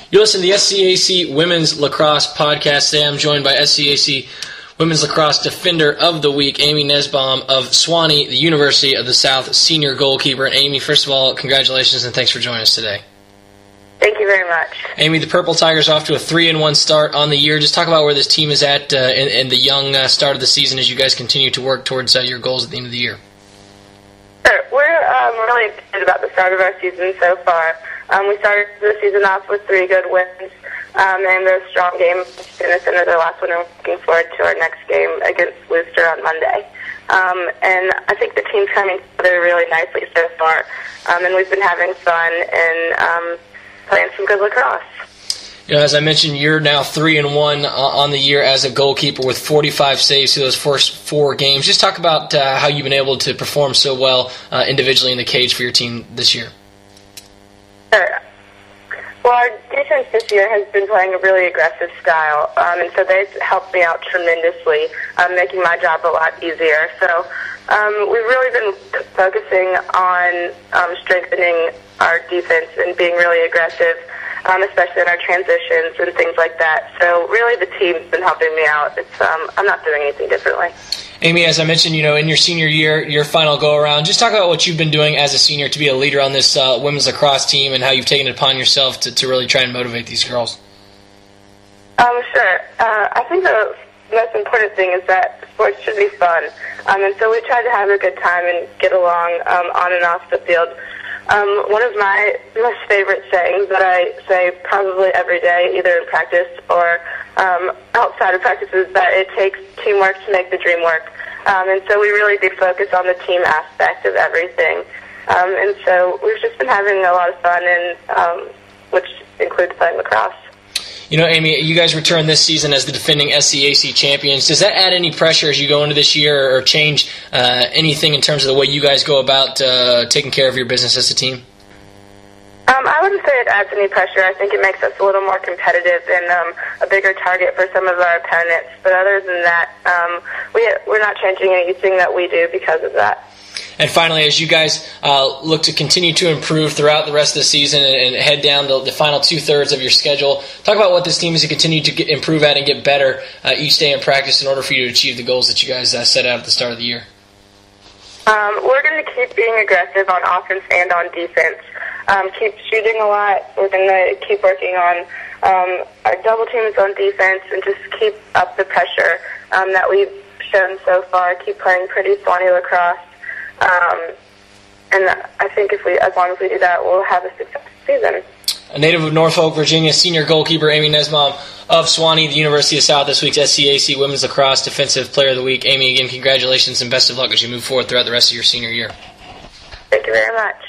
You listen to the SCAC Women's Lacrosse Podcast. Today I'm joined by SCAC Women's Lacrosse Defender of the Week, Amy Nesbaum of Sewanee, the University of the South senior goalkeeper. And Amy, first of all, congratulations and thanks for joining us today. Thank you very much. Amy, the Purple Tigers off to a 3-1 start on the year. Just talk about where this team is at in the young start of the season as you guys continue to work towards your goals at the end of the year. Sure. We're really excited about the start of our season so far. We started the season off with 3 good wins, and a strong game against Denison, the last one. I'm looking forward to our next game against Worcester on Monday. And I think the team's coming together really nicely so far, and we've been having fun and playing some good lacrosse. You know, as I mentioned, you're now 3-1 on the year as a goalkeeper with 45 saves through those first 4 games. Just talk about how you've been able to perform so well individually in the cage for your team this year. Sure. Well, our defense this year has been playing a really aggressive style, and so they've helped me out tremendously, making my job a lot easier. So we've really been focusing on strengthening our defense and being really aggressive, especially in our transitions and things like that. So really the team's been helping me out. I'm not doing anything differently. Amy, as I mentioned, in your senior year, your final go-around, just talk about what you've been doing as a senior to be a leader on this women's lacrosse team and how you've taken it upon yourself to really try and motivate these girls. Sure. I think the most important thing is that sports should be fun. And so we try to have a good time and get along on and off the field. One of my most favorite sayings that I say probably every day, either in practice or outside of practice, is that it takes teamwork to make the dream work. And so we really do focus on the team aspect of everything. And so we've just been having a lot of fun, and which includes playing lacrosse. Amy, you guys return this season as the defending SCAC champions. Does that add any pressure as you go into this year or change anything in terms of the way you guys go about taking care of your business as a team? I wouldn't say it adds any pressure. I think it makes us a little more competitive and a bigger target for some of our opponents. But other than that, we're not changing anything that we do because of that. And finally, as you guys look to continue to improve throughout the rest of the season and head down the final 2/3 of your schedule, talk about what this team is to continue to improve at and get better each day in practice in order for you to achieve the goals that you guys set out at the start of the year. We're going to keep being aggressive on offense and on defense. Keep shooting a lot. We're going to keep working on our double teams on defense and just keep up the pressure that we've shown so far. Keep playing pretty Sewanee lacrosse. And I think as long as we do that, we'll have a successful season. A native of Norfolk, Virginia, senior goalkeeper Amy Nesbaum of Sewanee, the University of the South, this week's SCAC Women's Lacrosse Defensive Player of the Week. Amy, again, congratulations and best of luck as you move forward throughout the rest of your senior year. Thank you very much.